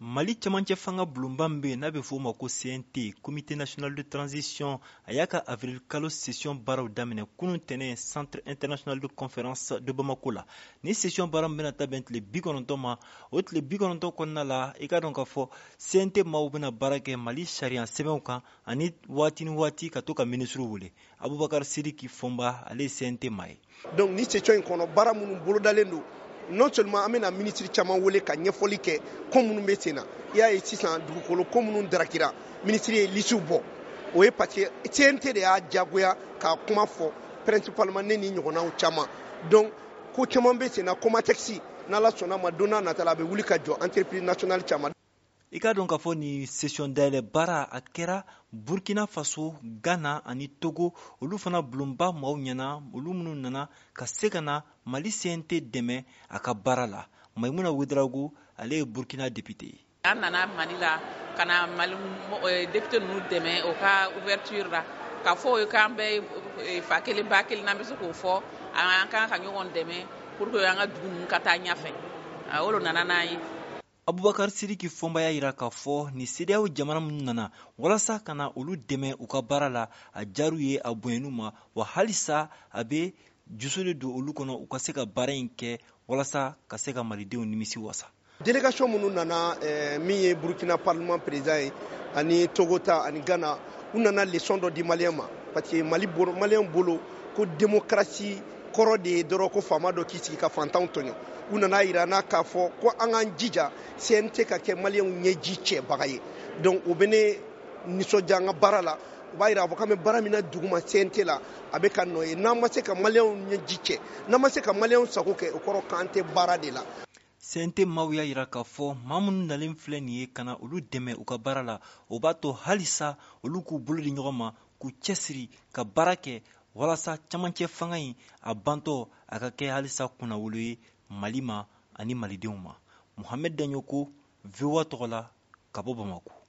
Mali camancɛ fanga bulonban bɛ n'a bɛ fɔ o ma ko CNT Comité National de Transition a y'a ka avril kalo session baaraw daminɛ kunun tɛnɛn Centre International de Conférence de Bamako la. Ni session baara bɛna ta bɛn tile 90 ma, o tile 90 kɔnɔna la i ka dɔn k'a fɔ CNT maaw bɛna baara kɛ Mali sariya sɛbɛnw kan ani waati ni waati ka to ka ministre wele. Abubakar Sidiki Fɔnba ale ye CNT maa ye. Donc ni session in kɔnɔ baara minnu bolodalen don non seulement an bɛna ministre caman wele ka ɲɛfɔli kɛ ko minnu bɛ sen na i y'a ye sisan dugukolo ko minnu darakira ministre ye lisiw bɔ o ye parce que CNT de y'a diyagoya ka kuma fɔ principalement ne ni ɲɔgɔnnaw caman donc ko caman bɛ sen na Comatex n'Ala sɔnna ma don n'a nata la a bɛ wuli ka jɔ entreprise nationale caman. I ka dɔn k'a fɔ ni session dayɛlɛ baara a kɛra Burkina Faso, Ghana ani Togo olu fana bulonba maaw ɲɛna olu minnu nana ka se ka na Mali CNT dɛmɛ a ka baara la. Maimuna Ouedraogo ale ye Burkina député ye. An nana Mali la ka na Mali député ninnu dɛmɛ o ka ouverture la ka fɔ o ye k'an bɛ fa kelen ba kelen n'an bɛ se k'o fɔ an kan ka ɲɔgɔn dɛmɛ pour que an ka dugu ninnu ka taa ɲɛfɛ o nana n'a ye. Abubakar Sidiki Fɔnba y'a jira k'a fɔ ni CEDEAO jamana minnu nana walasa ka na olu dɛmɛ u ka baara la a diyar'u ye a bonyɛn'u ma wa halisa a bɛ jusu de don olu kɔnɔ u ka se ka baara in kɛ walasa ka se ka malidenw nimisi wasa. Délégation minnu nana min ye Burkina parlement président ye ani Togo ta ani Ghana u nana leçon dɔ di maliyɛn ma parce que maliyɛn bolo ko démocratie kɔrɔ de ye dɔrɔn ko faama dɔ k'i sigi ka fantanw tɔɲɔ u nana yira n'a k'a fɔ ko an k'an jija CNT ka kɛ maliyɛnw ɲɛji cɛbaga ye donc o bɛ ne nisɔndiya an ka baara la u b'a yira a fɔ k'an bɛ baara min na duguma CNT la a bɛ ka nɔ ye n'an ma se ka maliyɛnw ɲɛji cɛ n'an ma se ka maliyɛnw sago kɛ o kɔrɔ k'an tɛ baara de la. CNT maaw y'a jira k'a fɔ maa minnu nalen filɛ nin ye ka na olu dɛmɛ u ka baara la o b'a to halisa olu k'u bolo di ɲɔgɔn ma k'u cɛsiri ka baara kɛ walasa camancɛ fanga in a bantɔ a ka kɛ halisa kunnawolo ye Mali ma ani malidenw ma. Mohamed Daɲoko, VOA tɔgɔ la, ka bɔ Bamako.